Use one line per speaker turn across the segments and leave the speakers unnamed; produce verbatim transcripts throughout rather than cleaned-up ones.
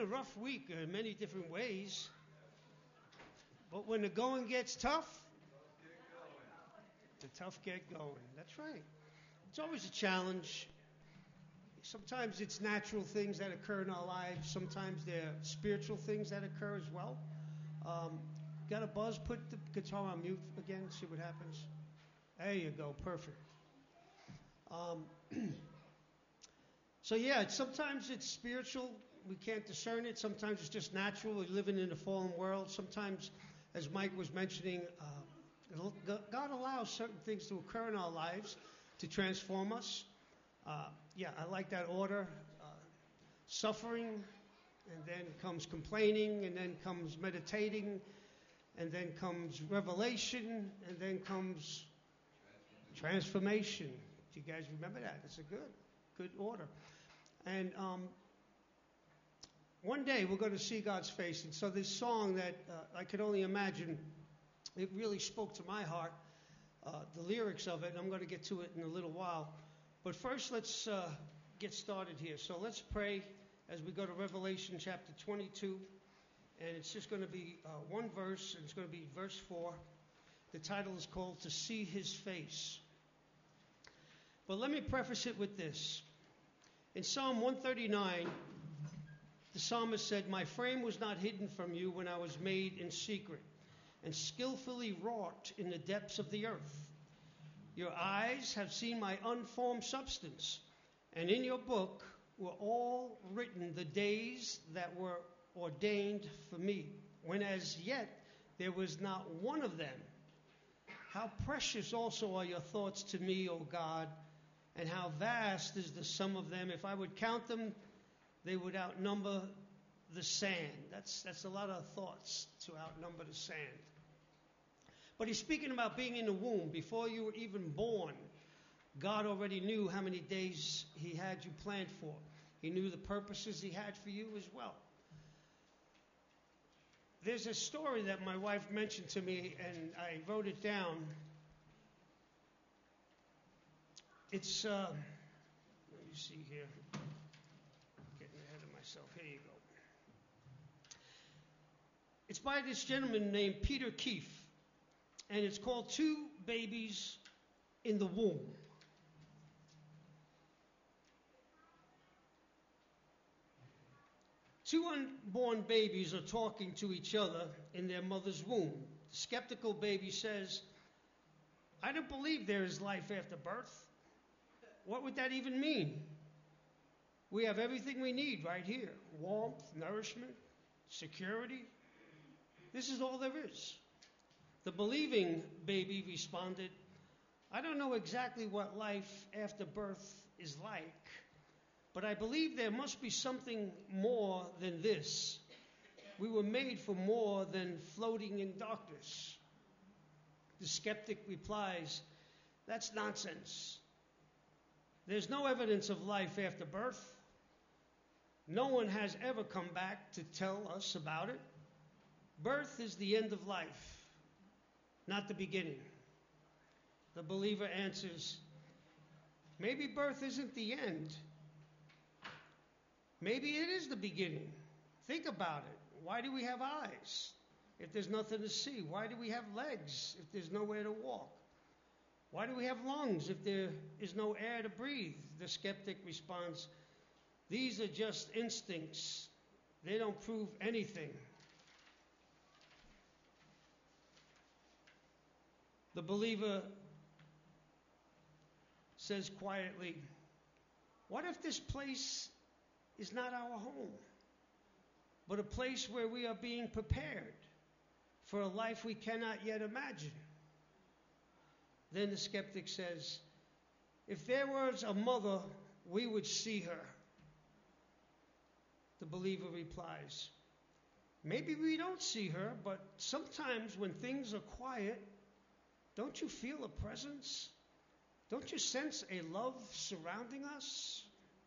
a rough week in many different ways. But when the going gets tough, the tough get going. That's right. It's always a challenge. Sometimes it's natural things that occur in our lives. Sometimes they're spiritual things that occur as well. Um, got a buzz? Put the guitar on mute again. See what happens. There you go. Perfect. Um, so yeah, it's, sometimes it's spiritual. We can't discern it. Sometimes it's just natural. We're living in a fallen world. Sometimes, as Mike was mentioning, uh, God allows certain things to occur in our lives to transform us. Uh, yeah, I like that order. Uh, suffering, and then comes complaining, and then comes meditating, and then comes revelation, and then comes transformation. Do you guys remember that? It's a good, good order. And um, one day we're going to see God's face. And so this song that uh, I could only imagine, it really spoke to my heart, uh, the lyrics of it, and I'm going to get to it in a little while. But first, let's uh, get started here. So let's pray as we go to Revelation chapter twenty-two. And it's just going to be uh, one verse, and it's going to be verse four. The title is called To See His Face. But let me preface it with this. In Psalm one thirty-nine, the psalmist said, "My frame was not hidden from you when I was made in secret, and skillfully wrought in the depths of the earth. Your eyes have seen my unformed substance, and in your book were all written the days that were ordained for me, when as yet there was not one of them. How precious also are your thoughts to me, O God, and how vast is the sum of them. If I would count them, they would outnumber the sand." That's that's a lot of thoughts to outnumber the sand. But he's speaking about being in the womb. Before you were even born, God already knew how many days he had you planned for. He knew the purposes he had for you as well. There's a story that my wife mentioned to me, and I wrote it down. It's, uh, let me see here. Getting ahead of myself. Here you go. It's by this gentleman named Peter Keefe, and it's called Two Babies in the Womb. Two unborn babies are talking to each other in their mother's womb. The skeptical baby says, "I don't believe there is life after birth. What would that even mean? We have everything we need right here. Warmth, nourishment, security. This is all there is." The believing baby responded, "I don't know exactly what life after birth is like, but I believe there must be something more than this. We were made for more than floating in darkness." The skeptic replies, "That's nonsense. There's no evidence of life after birth. No one has ever come back to tell us about it. Birth is the end of life, not the beginning." The believer answers, "Maybe birth isn't the end. Maybe it is the beginning. Think about it. Why do we have eyes if there's nothing to see? Why do we have legs if there's nowhere to walk? Why do we have lungs if there is no air to breathe?" The skeptic responds, "These are just instincts. They don't prove anything." The believer says quietly, "What if this place is not our home, but a place where we are being prepared for a life we cannot yet imagine?" Then the skeptic says, "If there was a mother, we would see her." The believer replies, "Maybe we don't see her, but sometimes when things are quiet, don't you feel a presence? Don't you sense a love surrounding us?"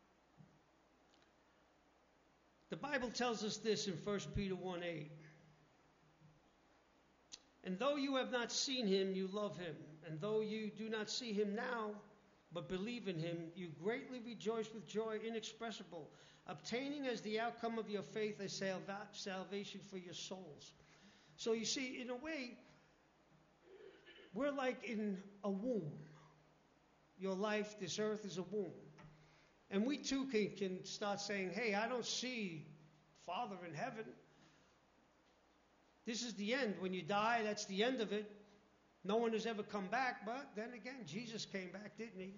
The Bible tells us this in First Peter one eight. "And though you have not seen him, you love him. And though you do not see him now, but believe in him, you greatly rejoice with joy inexpressible, obtaining as the outcome of your faith a salva- salvation for your souls. So you see, in a way, we're like in a womb. Your life, this earth is a womb. And we too can, can start saying, hey, I don't see Father in heaven. This is the end. When you die, that's the end of it. No one has ever come back. But then again, Jesus came back, didn't he?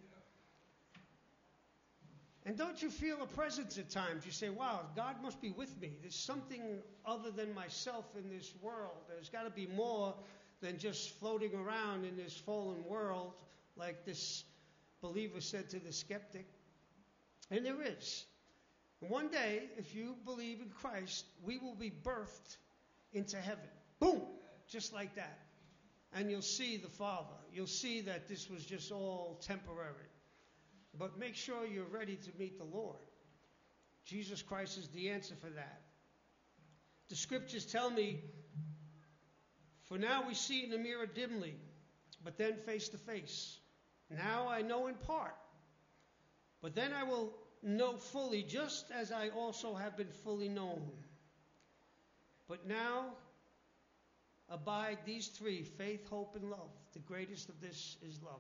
And don't you feel a presence at times? You say, wow, God must be with me. There's something other than myself in this world. There's got to be more than just floating around in this fallen world, like this believer said to the skeptic. And there is. And one day, if you believe in Christ, we will be birthed into heaven. Boom! Just like that. And you'll see the Father. You'll see that this was just all temporary. But make sure you're ready to meet the Lord. Jesus Christ is the answer for that. The scriptures tell me, for now we see in a mirror dimly, but then face to face. Now I know in part, but then I will know fully, just as I also have been fully known. But now abide these three, faith, hope, and love. The greatest of this is love.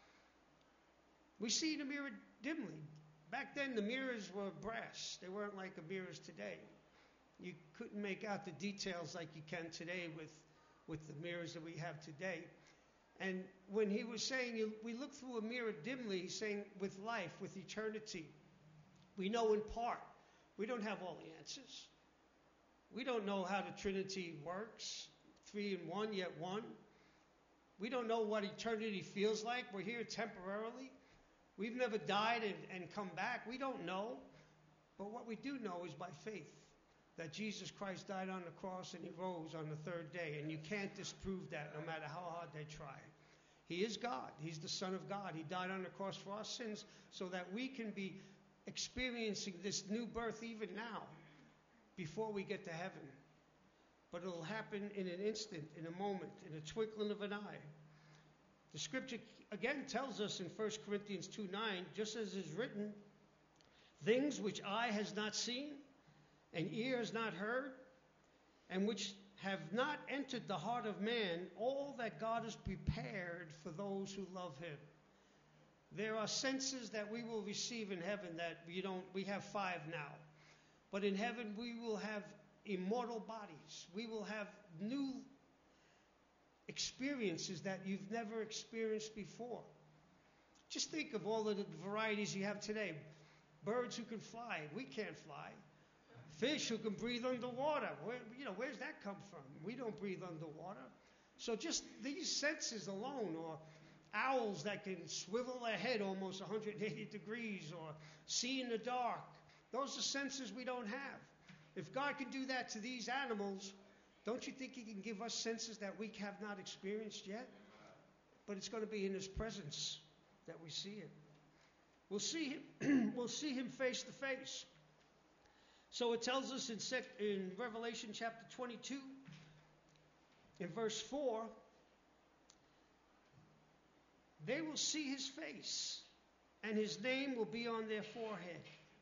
We see in a mirror dimly. Back then, the mirrors were brass. They weren't like the mirrors today. You couldn't make out the details like you can today with, with the mirrors that we have today. And when he was saying, you, we look through a mirror dimly, he's saying with life, with eternity. We know in part. We don't have all the answers. We don't know how the Trinity works. Three in one, yet one. We don't know what eternity feels like. We're here temporarily. We've never died and, and come back. We don't know. But what we do know is by faith that Jesus Christ died on the cross and he rose on the third day. And you can't disprove that no matter how hard they try. He is God. He's the Son of God. He died on the cross for our sins so that we can be experiencing this new birth even now before we get to heaven. But it'll happen in an instant, in a moment, in a twinkling of an eye. The scripture again tells us in First Corinthians two nine, just as is written, things which eye has not seen and ear has not heard, and which have not entered the heart of man, all that God has prepared for those who love him. There are senses that we will receive in heaven that we don't, we have five now. But in heaven we will have immortal bodies. We will have new experiences that you've never experienced before. Just think of all of the varieties you have today. Birds who can fly. We can't fly. Fish who can breathe underwater. Where, you know, where's that come from? We don't breathe underwater. So just these senses alone, or owls that can swivel their head almost one hundred eighty degrees, or see in the dark. Those are senses we don't have. If God can do that to these animals, don't you think he can give us senses that we have not experienced yet? But it's going to be in his presence that we see it. We'll see him, we'll see him face to face. So it tells us in, sec, in Revelation chapter twenty-two, in verse four, they will see his face, and his name will be on their forehead.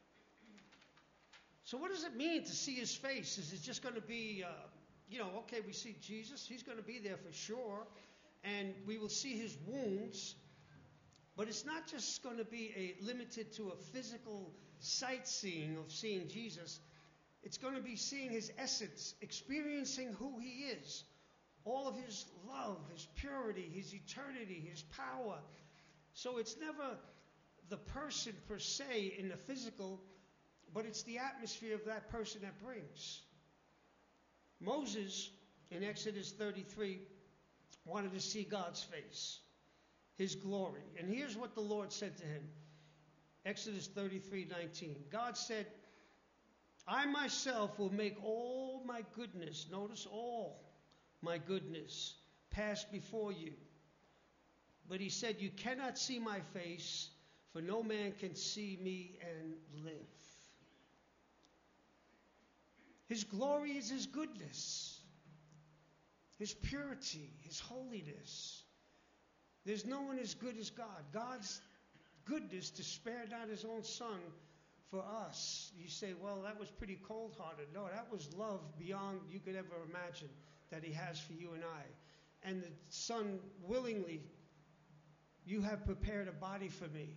So what does it mean to see his face? Is it just going to be, uh, you know, okay, we see Jesus. He's going to be there for sure. And we will see his wounds. But it's not just going to be a limited to a physical sightseeing of seeing Jesus. It's going to be seeing his essence, experiencing who he is. All of his love, his purity, his eternity, his power. So it's never the person per se in the physical, but it's the atmosphere of that person that brings. Moses, in Exodus thirty-three, wanted to see God's face, his glory. And here's what the Lord said to him. Exodus thirty-three nineteen. God said, I myself will make all my goodness, notice all my goodness, pass before you. But he said, you cannot see my face, for no man can see me and live. His glory is his goodness, his purity, his holiness. There's no one as good as God. God's goodness to spare not his own son for us. You say, well, that was pretty cold-hearted. No, that was love beyond you could ever imagine that he has for you and I. And the Son willingly, you have prepared a body for me.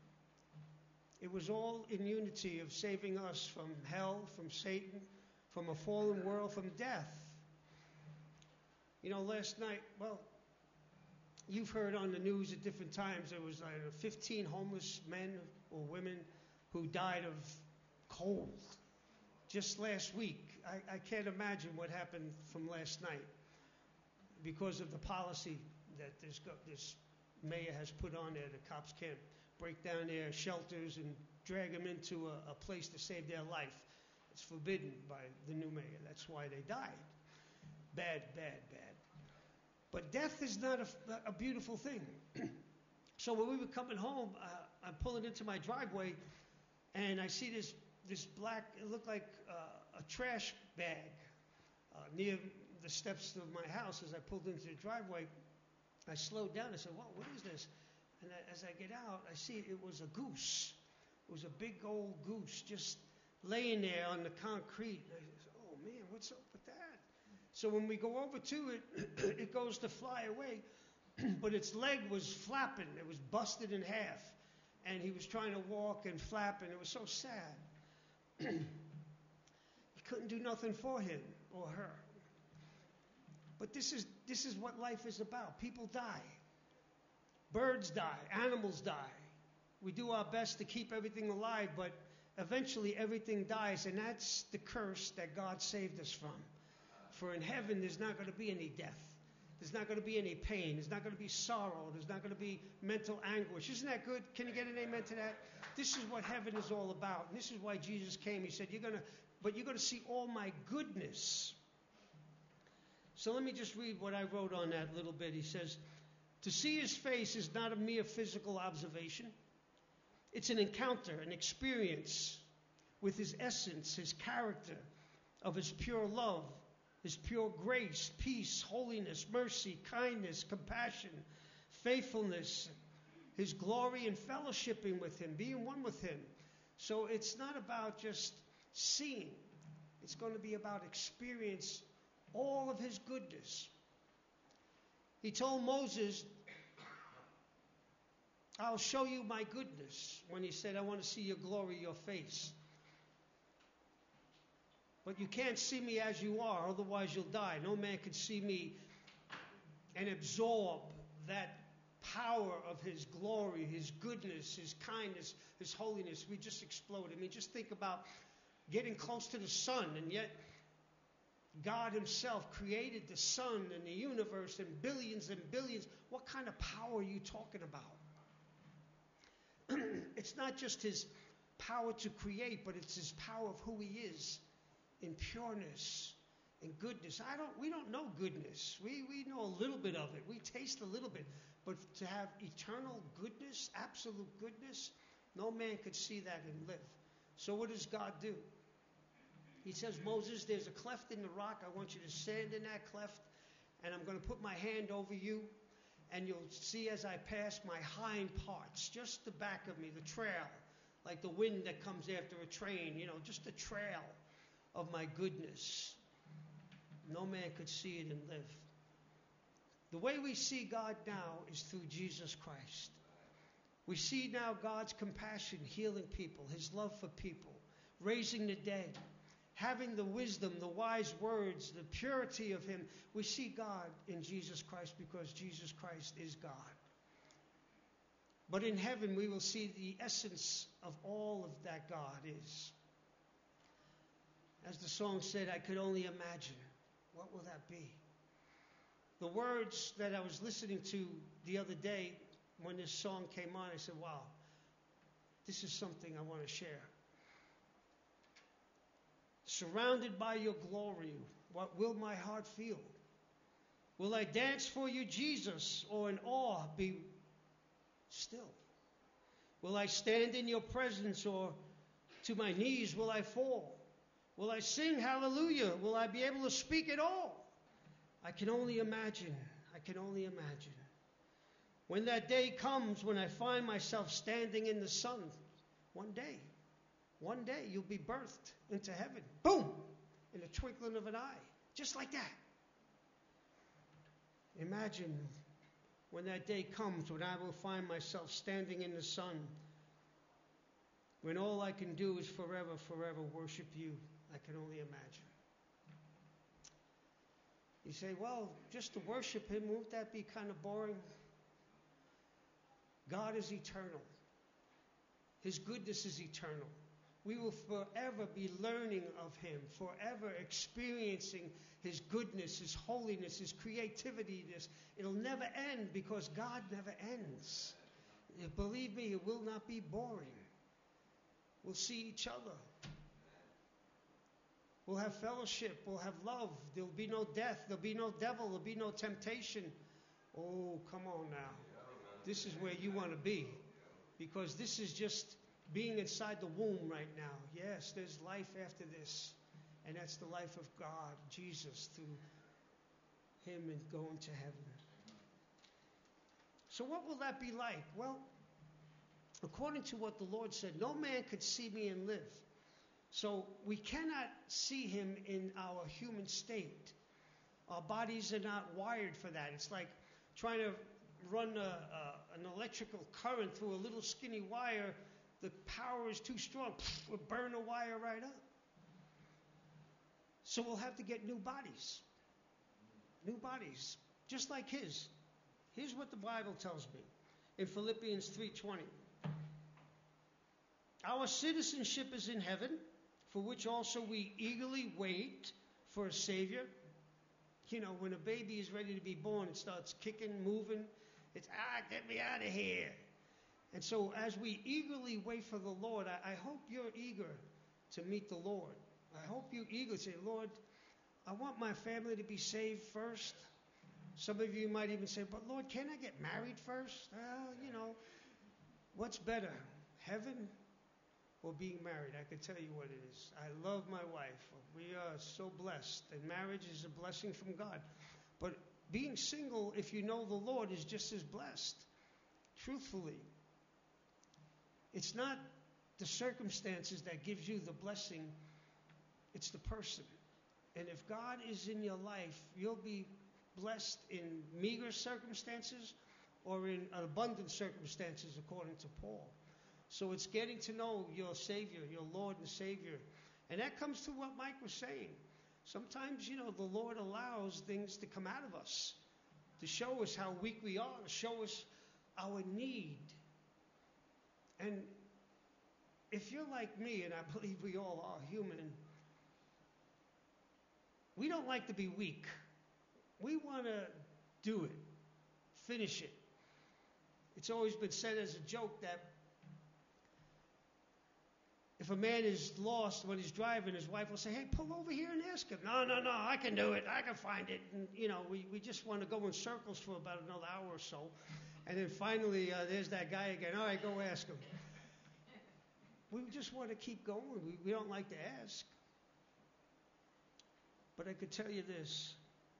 It was all in unity of saving us from hell, from Satan, from a fallen world, from death. You know, last night, well, you've heard on the news at different times there was like fifteen homeless men or women who died of cold just last week. I, I can't imagine what happened from last night because of the policy that this, this mayor has put on there. The cops can't break down their shelters and drag them into a, a place to save their life. It's forbidden by the new mayor. That's why they died. Bad, bad, bad. But death is not a, a beautiful thing. So when we were coming home, uh, I'm pulling into my driveway, and I see this this black, it looked like uh, a trash bag uh, near the steps of my house. As I pulled into the driveway, I slowed down. I said, "Well, what is this?" And I, as I get out, I see it was a goose. It was a big old goose just laying there on the concrete. And I said, "Oh man, what's up with that?" So when we go over to it, it goes to fly away, but its leg was flapping. It was busted in half, and he was trying to walk and flap, and it was so sad. You couldn't do nothing for him or her. But this is this is what life is about. People die. Birds die. Animals die. We do our best to keep everything alive, but eventually everything dies, and that's the curse that God saved us from. For in heaven, there's not going to be any death. There's not going to be any pain. There's not going to be sorrow. There's not going to be mental anguish. Isn't that good? Can you get an amen to that? This is what heaven is all about. And this is why Jesus came. He said, "You're going to, but you're going to see all my goodness." So let me just read what I wrote on that little bit. He says, "To see his face is not a mere physical observation. It's an encounter, an experience with his essence, his character, of his pure love, his pure grace, peace, holiness, mercy, kindness, compassion, faithfulness, his glory and fellowshipping with him, being one with him." So it's not about just seeing. It's going to be about experience all of his goodness. He told Moses, "I'll show you my goodness," when he said, "I want to see your glory, your face. But you can't see me as you are, otherwise you'll die. No man can see me and absorb that power of his glory, his goodness, his kindness, his holiness." We just explode. I mean, just think about getting close to the sun, and yet God himself created the sun and the universe and billions and billions. What kind of power are you talking about? It's not just his power to create, but it's his power of who he is. In pureness, in goodness. I don't. We don't know goodness. We we know a little bit of it. We taste a little bit. But to have eternal goodness, absolute goodness, no man could see that and live. So what does God do? He says, "Moses, there's a cleft in the rock. I want you to stand in that cleft, and I'm going to put my hand over you, and you'll see as I pass my hind parts, just the back of me, the trail, like the wind that comes after a train. You know, just the trail of my goodness. No man could see it and live." The way we see God now is through Jesus Christ. We see now God's compassion, healing people, his love for people, raising the dead, having the wisdom, the wise words, the purity of him. We see God in Jesus Christ because Jesus Christ is God. But in heaven, we will see the essence of all of that God is. As the song said, I could only imagine. What will that be? The words that I was listening to the other day when this song came on, I said, wow, this is something I want to share. Surrounded by your glory, what will my heart feel? Will I dance for you, Jesus, or in awe be still? Will I stand in your presence, or to my knees will I fall? Will I sing hallelujah? Will I be able to speak at all? I can only imagine. I can only imagine. When that day comes, when I find myself standing in the sun, one day, One day you'll be birthed into heaven. Boom! In the twinkling of an eye. Just like that. Imagine when that day comes when I will find myself standing in the sun. When all I can do is forever, forever worship you. I can only imagine. You say, well, just to worship him, won't that be kind of boring? God is eternal. His goodness is eternal. We will forever be learning of him, forever experiencing his goodness, his holiness, his creativity. This, it'll never end because God never ends. Believe me, it will not be boring. We'll see each other. We'll have fellowship. We'll have love. There'll be no death. There'll be no devil. There'll be no temptation. Oh, come on now. This is where you want to be. Because this is just being inside the womb right now. Yes, there's life after this. And that's the life of God, Jesus, through him and going to heaven. So what will that be like? Well, according to what the Lord said, no man could see me and live. So we cannot see him in our human state. Our bodies are not wired for that. It's like trying to run a, a, an electrical current through a little skinny wire. The power is too strong. We'll burn the wire right up. So we'll have to get new bodies. New bodies, just like his. Here's what the Bible tells me in Philippians three twenty. Our citizenship is in heaven, for which also we eagerly wait for a Savior. You know, when a baby is ready to be born, it starts kicking, moving. It's, ah, get me out of here. And so as we eagerly wait for the Lord, I, I hope you're eager to meet the Lord. I hope you're eager to say, Lord, I want my family to be saved first. Some of you might even say, but Lord, can I get married first? Well, you know, what's better, heaven or being married? I can tell you what it is. I love my wife. We are so blessed, and marriage is a blessing from God. But being single, if you know the Lord, is just as blessed. Truthfully, it's not the circumstances that gives you the blessing, it's the person. And if God is in your life, you'll be blessed in meager circumstances or in abundant circumstances, according to Paul. So it's getting to know your Savior, your Lord and Savior. And that comes to what Mike was saying. Sometimes, you know, the Lord allows things to come out of us to show us how weak we are, to show us our need. And if you're like me, and I believe we all are human, we don't like to be weak. We want to do it, finish it. It's always been said as a joke that if a man is lost when he's driving, his wife will say, hey, pull over here and ask him. No, no, no, I can do it. I can find it. And, you know, we, we just want to go in circles for about another hour or so. And then finally, uh, there's that guy again. All right, go ask him. We just want to keep going. We, we don't like to ask. But I could tell you this.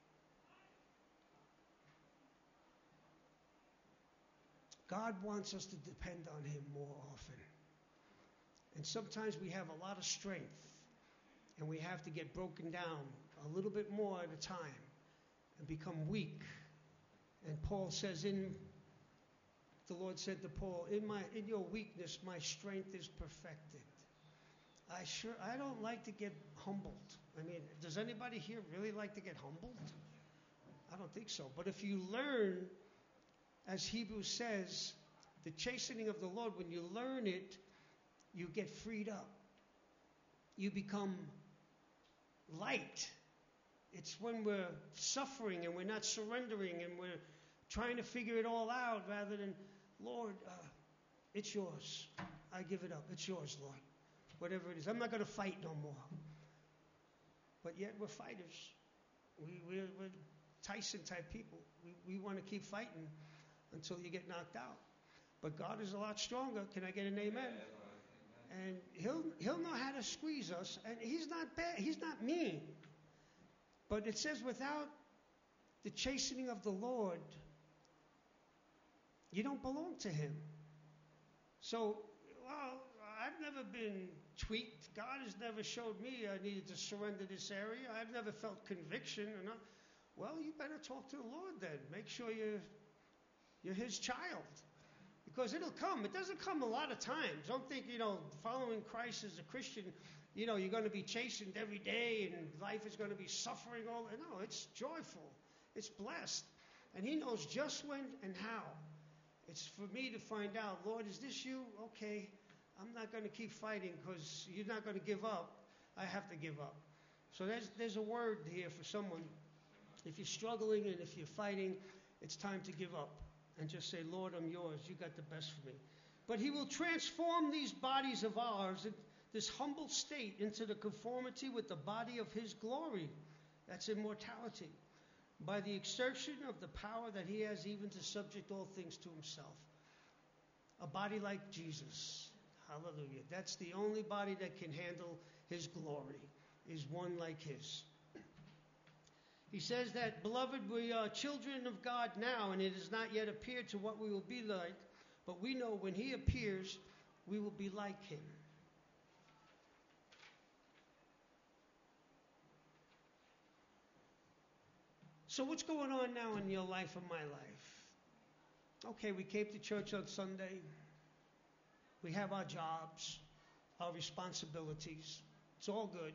God wants us to depend on him more often. And sometimes we have a lot of strength, and we have to get broken down a little bit more at a time and become weak. And Paul says, in the Lord said to Paul, in my in your weakness, my strength is perfected. I sure I don't like to get humbled. I mean, does anybody here really like to get humbled? I don't think so. But if you learn, as Hebrews says, the chastening of the Lord, when you learn it, you get freed up. You become light. It's when we're suffering and we're not surrendering and we're trying to figure it all out rather than, Lord, uh, it's yours. I give it up. It's yours, Lord. Whatever it is. I'm not going to fight no more. But yet we're fighters. We, we're, we're Tyson-type people. We, we want to keep fighting until you get knocked out. But God is a lot stronger. Can I get an amen? Yeah. And he'll he'll know how to squeeze us. And he's not bad. He's not mean. But it says without the chastening of the Lord, you don't belong to him. So, well, I've never been tweaked. God has never showed me I needed to surrender this area. I've never felt conviction. Or not. Well, you better talk to the Lord then. Make sure you're, you're His child. Because it'll come. It doesn't come a lot of times. Don't think, you know, following Christ as a Christian, you know, you're going to be chastened every day and life is going to be suffering all. No, it's joyful. It's blessed. And He knows just when and how. It's for me to find out, Lord, is this you? Okay, I'm not going to keep fighting because you're not going to give up. I have to give up. So there's, there's a word here for someone. If you're struggling and if you're fighting, it's time to give up. And just say, Lord, I'm yours. You got the best for me. But He will transform these bodies of ours, this humble state, into the conformity with the body of His glory. That's immortality. By the exertion of the power that He has even to subject all things to Himself. A body like Jesus. Hallelujah. That's the only body that can handle His glory, is one like His. He says that, beloved, we are children of God now, and it has not yet appeared to what we will be like, but we know when He appears, we will be like Him. So what's going on now in your life and my life? Okay, we came to church on Sunday. We have our jobs, our responsibilities. It's all good.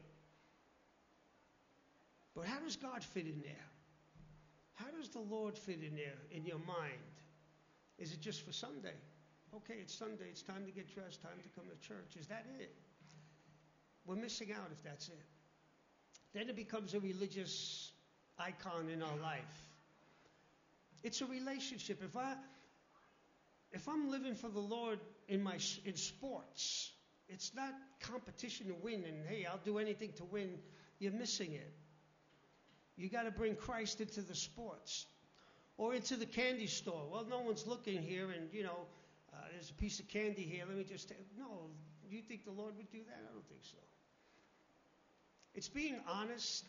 But how does God fit in there? How does the Lord fit in there in your mind? Is it just for Sunday? Okay, it's Sunday. It's time to get dressed, time to come to church. Is that it? We're missing out if that's it. Then it becomes a religious icon in our life. It's a relationship. If I, if I'm living for the Lord in my in sports, it's not competition to win. And hey, I'll do anything to win. You're missing it. You got to bring Christ into the sports, or into the candy store. Well, no one's looking here, and you know, uh, there's a piece of candy here. Let me just take. No, you think the Lord would do that? I don't think so. It's being honest.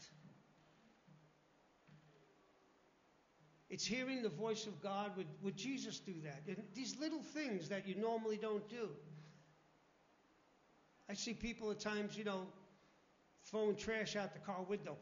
It's hearing the voice of God. Would, would Jesus do that? And these little things that you normally don't do. I see people at times, you know, throwing trash out the car window.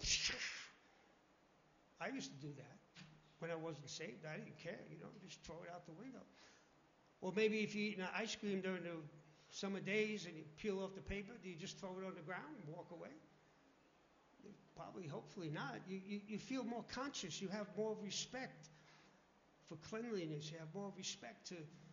I used to do that when I wasn't saved. I didn't care, you know, just throw it out the window. Or maybe if you're eating ice cream during the summer days and you peel off the paper, do you just throw it on the ground and walk away? Probably, hopefully not. You, you, you feel more conscious. You have more respect for cleanliness. You have more respect to,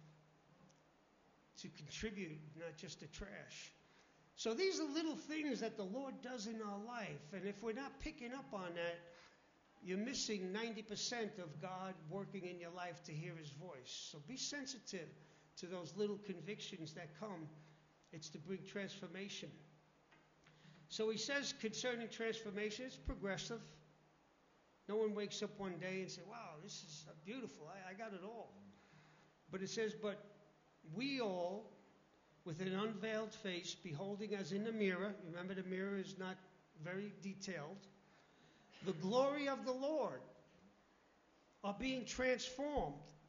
to contribute, not just to trash. So these are little things that the Lord does in our life. And if we're not picking up on that, you're missing ninety percent of God working in your life to hear His voice. So be sensitive to those little convictions that come. It's to bring transformation. So he says concerning transformation, it's progressive. No one wakes up one day and says, wow, this is beautiful. I, I got it all. But it says, but we all, with an unveiled face, beholding as in a mirror, remember the mirror is not very detailed, the glory of the Lord, are being transformed.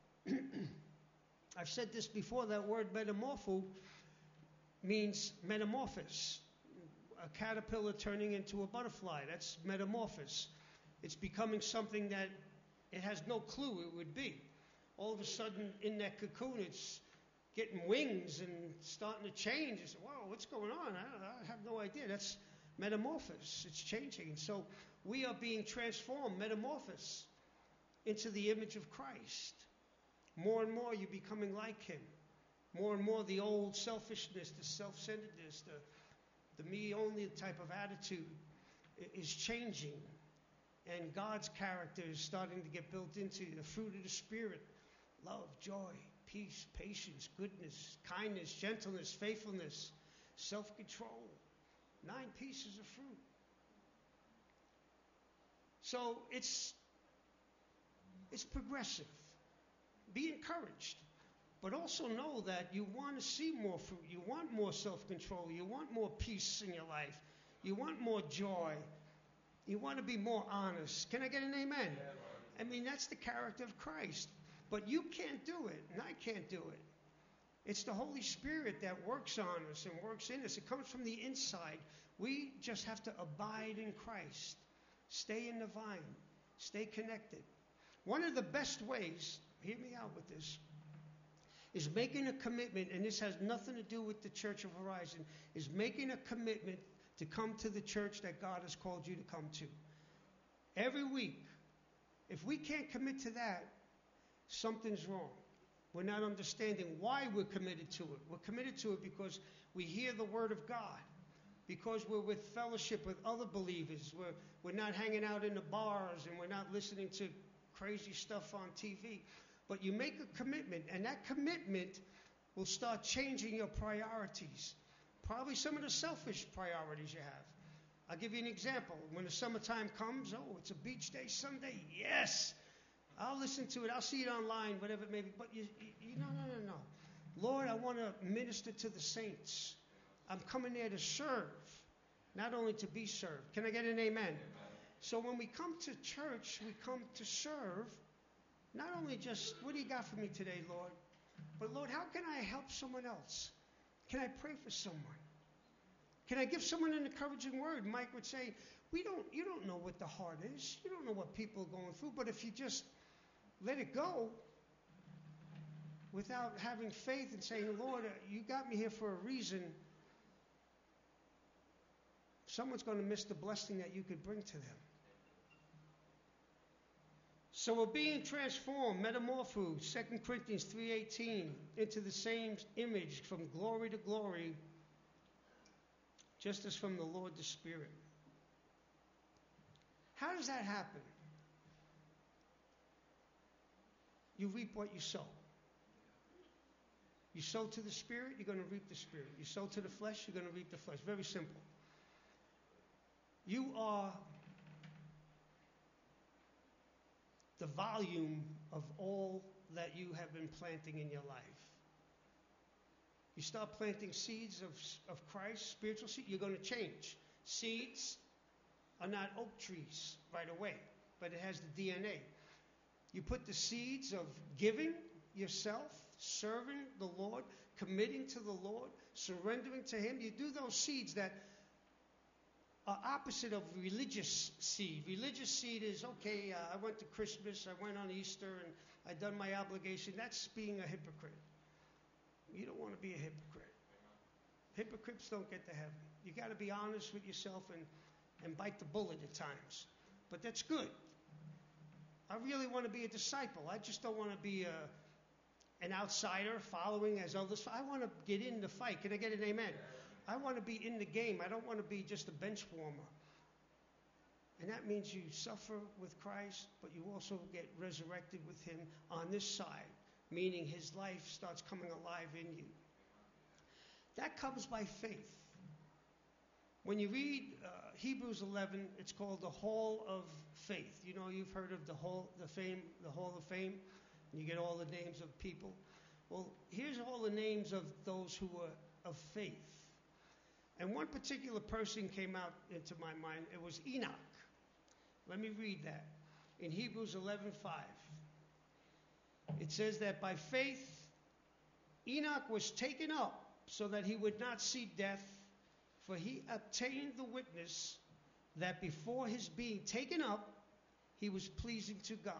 I've said this before, that word metamorpho means metamorphosis. A caterpillar turning into a butterfly. That's metamorphosis. It's becoming something that it has no clue it would be. All of a sudden, in that cocoon, it's getting wings and starting to change. You say, wow, what's going on? I, I have no idea. That's metamorphosis. It's changing. And so we are being transformed, metamorphosed, into the image of Christ. More and more, you're becoming like Him. More and more, the old selfishness, the self-centeredness, the The me-only type of attitude is changing. And God's character is starting to get built into you. The fruit of the Spirit, love, joy, peace, patience, goodness, kindness, gentleness, faithfulness, self-control. Nine pieces of fruit. So it's, it's progressive. Be encouraged. But also know that you want to see more fruit. You want more self-control. You want more peace in your life. You want more joy. You want to be more honest. Can I get an amen? I mean, that's the character of Christ. But you can't do it, and I can't do it. It's the Holy Spirit that works on us and works in us. It comes from the inside. We just have to abide in Christ. Stay in the vine. Stay connected. One of the best ways, hear me out with this, is making a commitment, and this has nothing to do with the Church of Horizon, is making a commitment to come to the church that God has called you to come to. Every week. If we can't commit to that, something's wrong. We're not understanding why we're committed to it. We're committed to it because we hear the Word of God, because we're with fellowship with other believers. We're, we're not hanging out in the bars, and we're not listening to crazy stuff on T V. But you make a commitment, and that commitment will start changing your priorities. Probably some of the selfish priorities you have. I'll give you an example. When the summertime comes, oh, it's a beach day Sunday. Yes! I'll listen to it. I'll see it online, whatever it may be. But you, you, you no, no, no, no. Lord, I want to minister to the saints. I'm coming there to serve, not only to be served. Can I get an amen? Amen. So when we come to church, we come to serve, not only just, what do you got for me today, Lord? But Lord, how can I help someone else? Can I pray for someone? Can I give someone an encouraging word? Mike would say, we don't, you don't know what the heart is. You don't know what people are going through. But if you just let it go without having faith and saying, Lord, you got me here for a reason, someone's going to miss the blessing that you could bring to them. So we're being transformed, metamorphosed, Second Corinthians three eighteen, into the same image from glory to glory, just as from the Lord the Spirit. How does that happen? You reap what you sow. You sow to the Spirit, you're going to reap the Spirit. You sow to the flesh, you're going to reap the flesh. Very simple. You are the volume of all that you have been planting in your life. You start planting seeds of, of Christ, spiritual seed, you're going to change. Seeds are not oak trees right away, but it has the D N A. You put the seeds of giving yourself, serving the Lord, committing to the Lord, surrendering to Him. You do those seeds that are opposite of religious seed. Religious seed is, okay, uh, I went to Christmas, I went on Easter, and I done my obligation. That's being a hypocrite. You don't want to be a hypocrite. Hypocrites don't get to heaven. You got to be honest with yourself and, and bite the bullet at times. But that's good. I really want to be a disciple. I just don't want to be a, an outsider following as others. I want to get in the fight. Can I get an amen? I want to be in the game. I don't want to be just a bench warmer. And that means you suffer with Christ, but you also get resurrected with Him on this side, meaning His life starts coming alive in you. That comes by faith. When you read uh, Hebrews eleven, it's called the Hall of Faith. You know, you've heard of the Hall, the fame, the Hall of Fame, and you get all the names of people. Well, here's all the names of those who were of faith. And one particular person came out into my mind. It was Enoch. Let me read that. In Hebrews eleven five, it says that by faith, Enoch was taken up so that he would not see death, for he obtained the witness that before his being taken up, he was pleasing to God.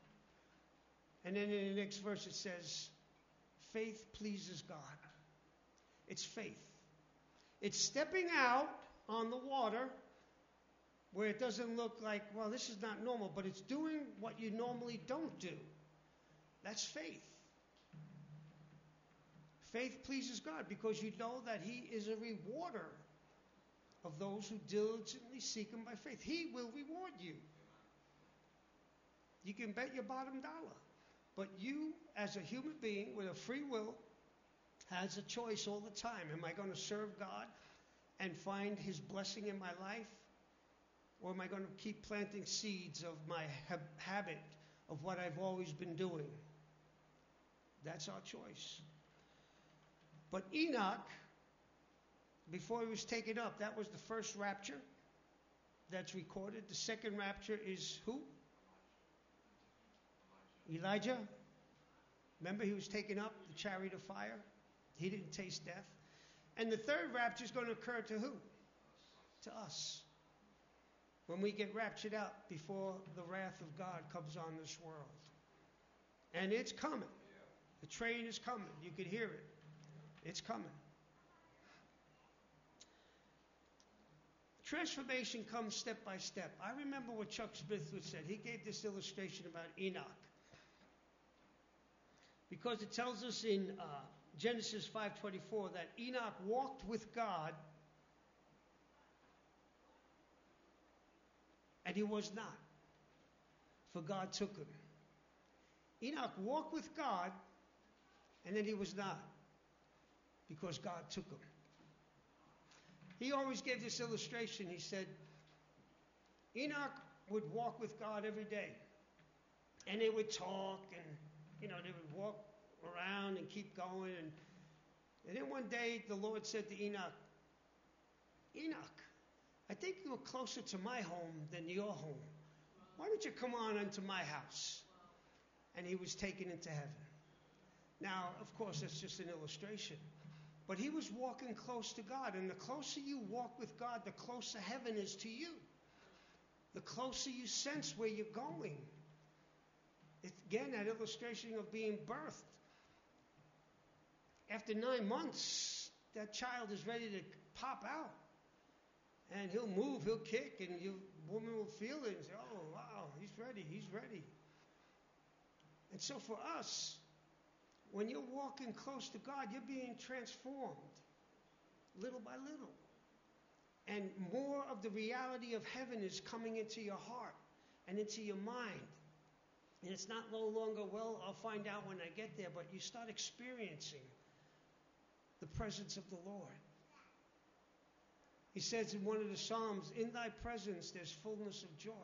And then in the next verse it says, faith pleases God. It's faith. It's stepping out on the water where it doesn't look like, well, this is not normal, but it's doing what you normally don't do. That's faith. Faith pleases God because you know that He is a rewarder of those who diligently seek Him by faith. He will reward you. You can bet your bottom dollar. But you, as a human being with a free will, has a choice all the time. Am I going to serve God and find His blessing in my life? Or am I going to keep planting seeds of my ha- habit of what I've always been doing? That's our choice. But Enoch, before he was taken up, that was the first rapture that's recorded. The second rapture is who? Elijah. Remember, he was taken up, the chariot of fire. He didn't taste death. And the third rapture is going to occur to who? To us. When we get raptured out before the wrath of God comes on this world. And it's coming. The train is coming. You could hear it. It's coming. Transformation comes step by step. I remember what Chuck Smith would said. He gave this illustration about Enoch. Because it tells us in uh, Genesis five twenty-four that Enoch walked with God and he was not, for God took him. Enoch walked with God and then he was not, because God took him. He always gave this illustration. He said, Enoch would walk with God every day. And they would talk and, you know, they would walk around and keep going. And, and then one day the Lord said to Enoch, Enoch, I think you're closer to my home than your home. Why don't you come on into my house? And he was taken into heaven. Now, of course, that's just an illustration. But he was walking close to God. And the closer you walk with God, the closer heaven is to you. The closer you sense where you're going. It's, again, that illustration of being birthed. After nine months, that child is ready to pop out. And he'll move, he'll kick, and the woman will feel it and say, oh, wow, he's ready, he's ready. And so for us, when you're walking close to God, you're being transformed little by little. And more of the reality of heaven is coming into your heart and into your mind. And it's not no longer, well, I'll find out when I get there, but you start experiencing the presence of the Lord. He says in one of the Psalms, in thy presence there's fullness of joy.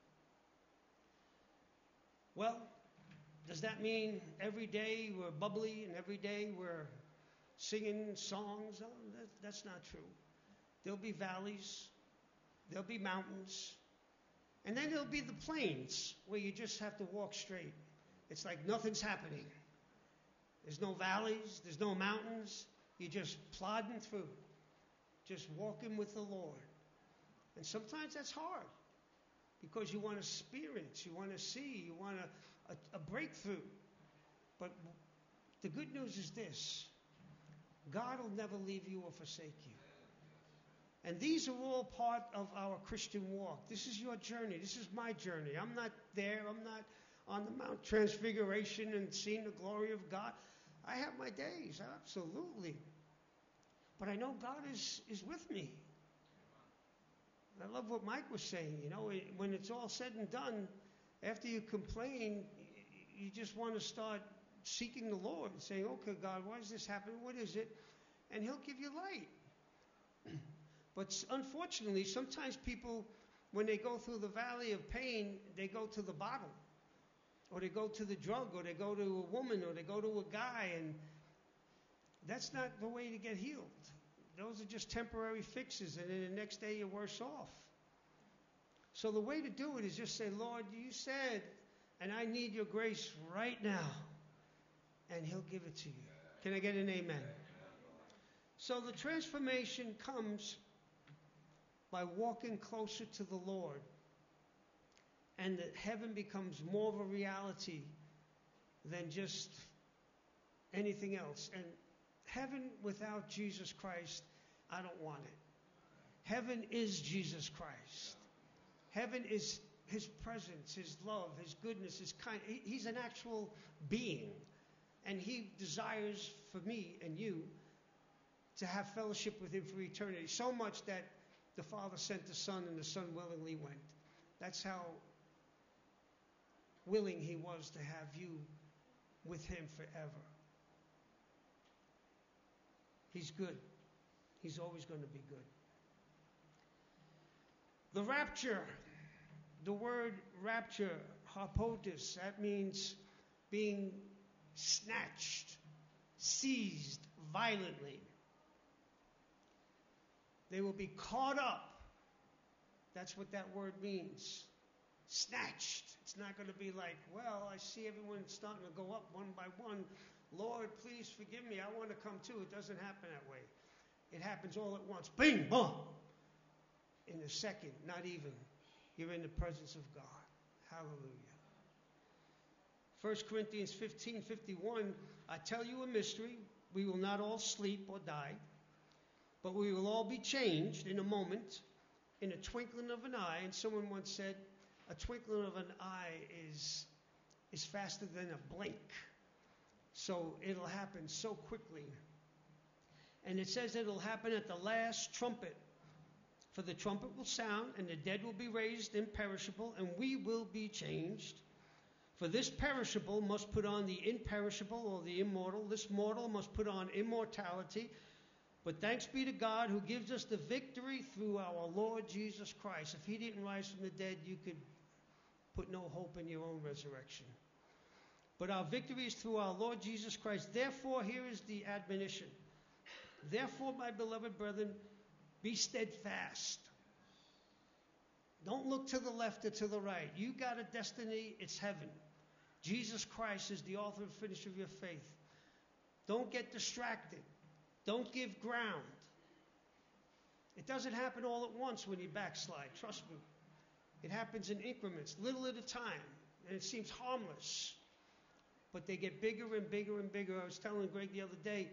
Well, does that mean every day we're bubbly and every day we're singing songs? Oh, that, that's not true. There'll be valleys, there'll be mountains, and then there'll be the plains where you just have to walk straight. It's like nothing's happening. There's no valleys, there's no mountains. You're just plodding through, just walking with the Lord. And sometimes that's hard because you want to experience, you want to see, you want a, a, a breakthrough. But the good news is this: God will never leave you or forsake you. And these are all part of our Christian walk. This is your journey. This is my journey. I'm not there. I'm not on the Mount Transfiguration and seeing the glory of God. I have my days, absolutely. But I know God is, is with me. I love what Mike was saying. You know, when it's all said and done, after you complain, you just want to start seeking the Lord and saying, okay, God, why is this happening? What is it? And he'll give you light. But unfortunately, sometimes people, when they go through the valley of pain, they go to the bottle, or they go to the drug, or they go to a woman, or they go to a guy, and that's not the way to get healed. Those are just temporary fixes, and then the next day you're worse off. So the way to do it is just say, Lord, you said, and I need your grace right now, and he'll give it to you. Can I get an amen? So the transformation comes by walking closer to the Lord, and that heaven becomes more of a reality than just anything else. And heaven without Jesus Christ, I don't want it. Heaven is Jesus Christ. Heaven is his presence, his love, his goodness, his kind. He's an actual being, and he desires for me and you to have fellowship with him for eternity, so much that the Father sent the Son, and the Son willingly went. That's how willing he was to have you with him forever. He's good. He's always going to be good. The rapture, the word rapture, harpotes, that means being snatched, seized violently. They will be caught up. That's what that word means. Snatched. It's not going to be like, well, I see everyone starting to go up one by one. Lord, please forgive me. I want to come too. It doesn't happen that way. It happens all at once. Bing, boom. In a second, not even. You're in the presence of God. Hallelujah. First Corinthians fifteen fifty-one, I tell you a mystery. We will not all sleep or die, but we will all be changed in a moment, in a twinkling of an eye. And someone once said, a twinkling of an eye is, is faster than a blink. So it'll happen so quickly. And it says it'll happen at the last trumpet. For the trumpet will sound, and the dead will be raised imperishable, and we will be changed. For this perishable must put on the imperishable, or the immortal. This mortal must put on immortality. But thanks be to God who gives us the victory through our Lord Jesus Christ. If he didn't rise from the dead, you could put no hope in your own resurrection. But our victory is through our Lord Jesus Christ. Therefore, here is the admonition. Therefore, my beloved brethren, be steadfast. Don't look to the left or to the right. You got a destiny, it's heaven. Jesus Christ is the author and finisher of your faith. Don't get distracted. Don't give ground. It doesn't happen all at once when you backslide, trust me. It happens in increments, little at a time, and it seems harmless. But they get bigger and bigger and bigger. I was telling Greg the other day,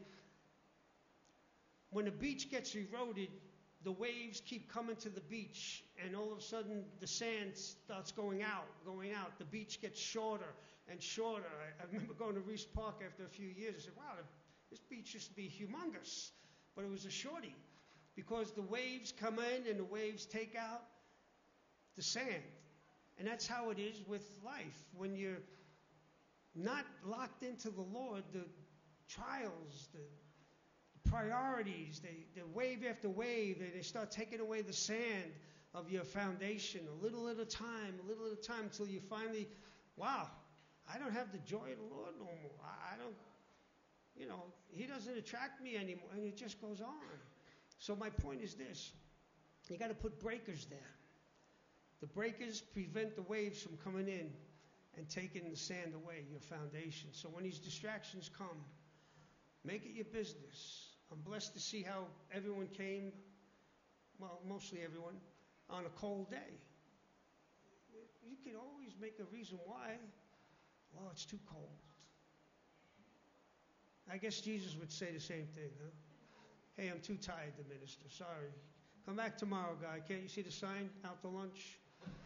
when the beach gets eroded, the waves keep coming to the beach, and all of a sudden the sand starts going out, going out. The beach gets shorter and shorter. I, I remember going to Reese Park after a few years. I said, wow, this beach used to be humongous, but it was a shorty because the waves come in and the waves take out the sand. And that's how it is with life. When you're not locked into the Lord, the trials, the priorities, they, they wave after wave, they, they start taking away the sand of your foundation, a little at a time, a little at a time, until you finally, wow, I don't have the joy of the Lord no more. I, I don't, you know, he doesn't attract me anymore, and it just goes on. So my point is this, you got to put breakers there. The breakers prevent the waves from coming in and taking the sand away, your foundation. So when these distractions come, make it your business. I'm blessed to see how everyone came, well, mostly everyone, on a cold day. You can always make a reason why. Well, it's too cold. I guess Jesus would say the same thing, huh? Hey, I'm too tired to minister. Sorry. Come back tomorrow, guy. Can't you see the sign out to lunch?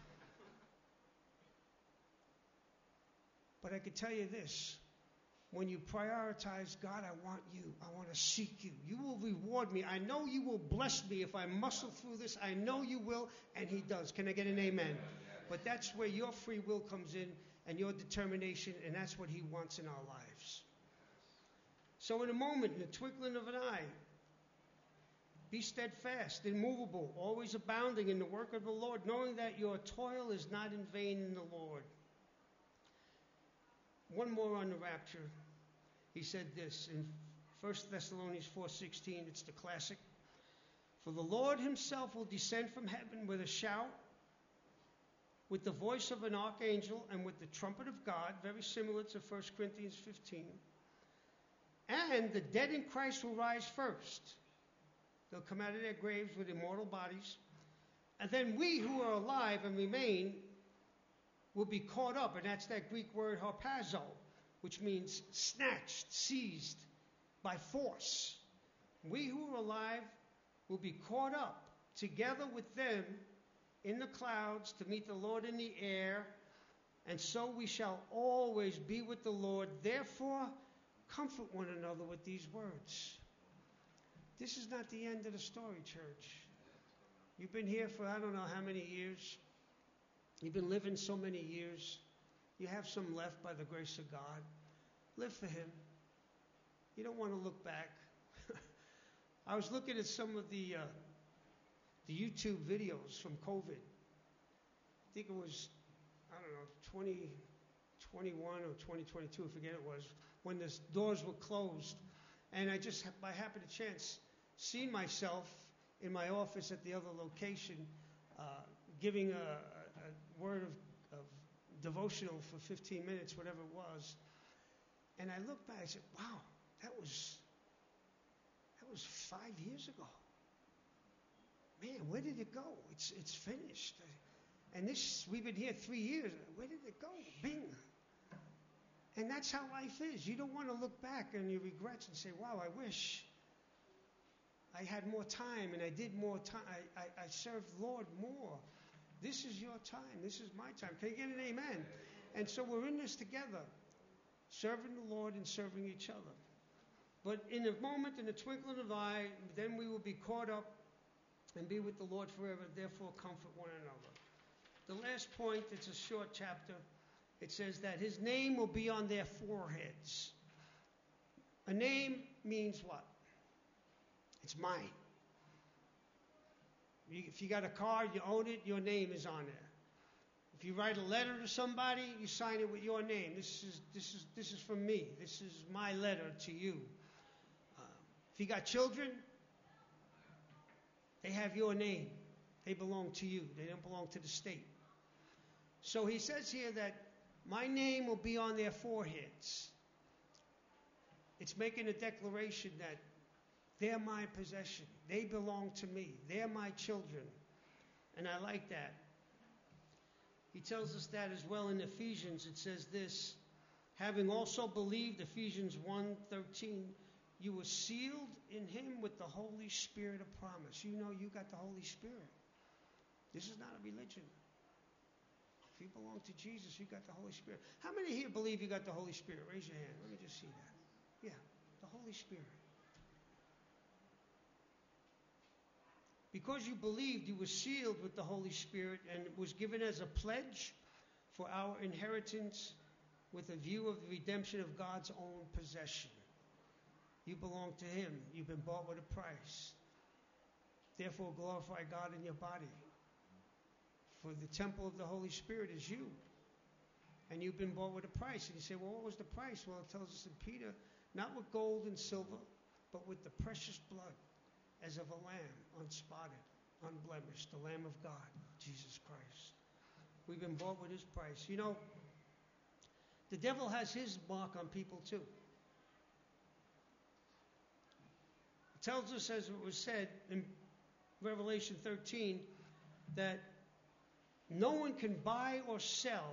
But I can tell you this. When you prioritize God, I want you. I want to seek you. You will reward me. I know you will bless me if I muscle through this. I know you will, and he does. Can I get an amen? But that's where your free will comes in and your determination, and that's what he wants in our lives. So in a moment, in the twinkling of an eye, be steadfast, immovable, always abounding in the work of the Lord, knowing that your toil is not in vain in the Lord. One more on the rapture. He said this in First Thessalonians four sixteen. It's the classic. For the Lord himself will descend from heaven with a shout, with the voice of an archangel, and with the trumpet of God, very similar to First Corinthians fifteen. And the dead in Christ will rise first. They'll come out of their graves with immortal bodies. And then we who are alive and remain will be caught up, and that's that Greek word harpazo, which means snatched, seized by force. We who are alive will be caught up together with them in the clouds to meet the Lord in the air, and so we shall always be with the Lord. Therefore, comfort one another with these words. This is not the end of the story, church. You've been here for I don't know how many years. You've been living so many years. You have some left by the grace of God. Live for him. You don't want to look back. I was looking at some of the uh, the YouTube videos from COVID. I think it was, I don't know, twenty twenty-one or twenty twenty-two, I forget it was, when the doors were closed. And I just, by happen to chance, seen myself in my office at the other location uh, giving a, a word of, of devotional for fifteen minutes, whatever it was. And I looked back, I said, wow, that was, that was five years ago. Man, where did it go? It's, it's finished. And this, we've been here three years. Where did it go? Bing. And that's how life is. You don't want to look back on your regrets and say, wow, I wish I had more time and I did more time. I, I, I served the Lord more. This is your time. This is my time. Can you get an amen? And so we're in this together, serving the Lord and serving each other. But in a moment, in a twinkling of an eye, then we will be caught up and be with the Lord forever. Therefore, comfort one another. The last point, it's a short chapter. It says that his name will be on their foreheads. A name means what? It's mine. You, if you got a car, you own it, your name is on there. If you write a letter to somebody, you sign it with your name. This is this is this is from me. This is my letter to you. Uh, if you got children, they have your name. They belong to you. They don't belong to the state. So he says here that my name will be on their foreheads. It's making a declaration that they're my possession. They belong to me. They're my children. And I like that. He tells us that as well in Ephesians. It says this, having also believed, Ephesians one thirteen, you were sealed in him with the Holy Spirit of promise. You know you got the Holy Spirit. This is not a religion. If you belong to Jesus, you got the Holy Spirit. How many here believe you got the Holy Spirit? Raise your hand. Let me just see that. Yeah, the Holy Spirit. Because you believed, you were sealed with the Holy Spirit, and it was given as a pledge for our inheritance with a view of the redemption of God's own possession. You belong to him. You've been bought with a price. Therefore, glorify God in your body. For the temple of the Holy Spirit is you. And you've been bought with a price. And you say, well, what was the price? Well, it tells us in Peter, not with gold and silver, but with the precious blood as of a lamb, unspotted, unblemished, the Lamb of God, Jesus Christ. We've been bought with his price. You know, the devil has his mark on people too. It tells us, as it was said in Revelation thirteen, that no one can buy or sell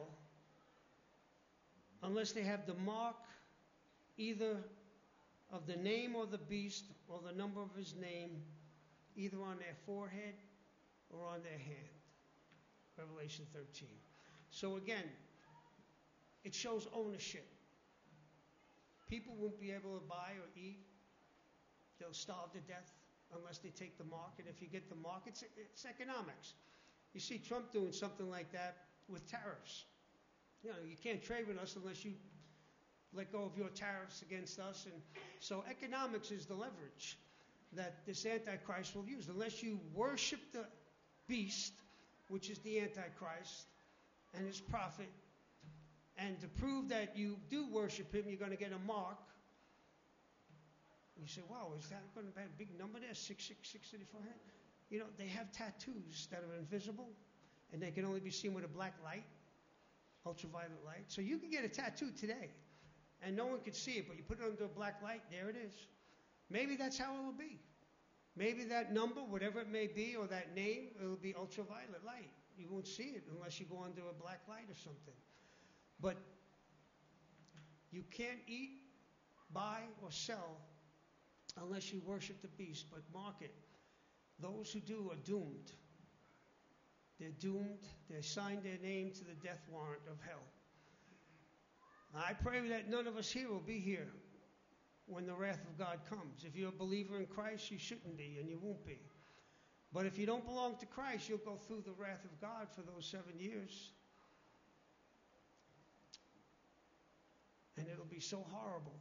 unless they have the mark either of the name or the beast or the number of his name, either on their forehead or on their hand. Revelation thirteen. So again, it shows ownership. People won't be able to buy or eat. They'll starve to death unless they take the mark. And if you get the mark, it's, it's economics. You see Trump doing something like that with tariffs. You know, you can't trade with us unless you let go of your tariffs against us. And so economics is the leverage that this Antichrist will use. Unless you worship the beast, which is the Antichrist, and his prophet, and to prove that you do worship him, you're going to get a mark. You say, wow, is that going to be a big number there, six six six in the forehead? You know, they have tattoos that are invisible, and they can only be seen with a black light, ultraviolet light. So you can get a tattoo today, and no one can see it, but you put it under a black light, there it is. Maybe that's how it will be. Maybe that number, whatever it may be, or that name, it will be ultraviolet light. You won't see it unless you go under a black light or something. But you can't eat, buy, or sell unless you worship the beast. But mark it. Those who do are doomed. They're doomed. They signed their name to the death warrant of hell. I pray that none of us here will be here when the wrath of God comes. If you're a believer in Christ, you shouldn't be, and you won't be. But if you don't belong to Christ, you'll go through the wrath of God for those seven years. And it'll be so horrible.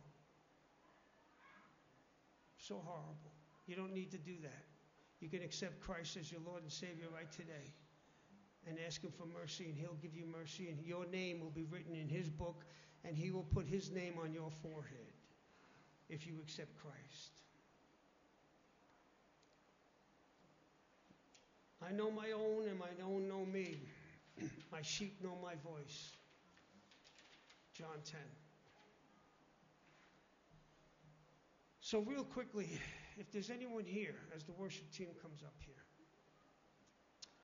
So horrible. You don't need to do that. You can accept Christ as your Lord and Savior right today and ask him for mercy, and he'll give you mercy, and your name will be written in his book, and he will put his name on your forehead if you accept Christ. I know my own, and my own know me. My sheep know my voice. John ten. So real quickly, if there's anyone here as the worship team comes up here,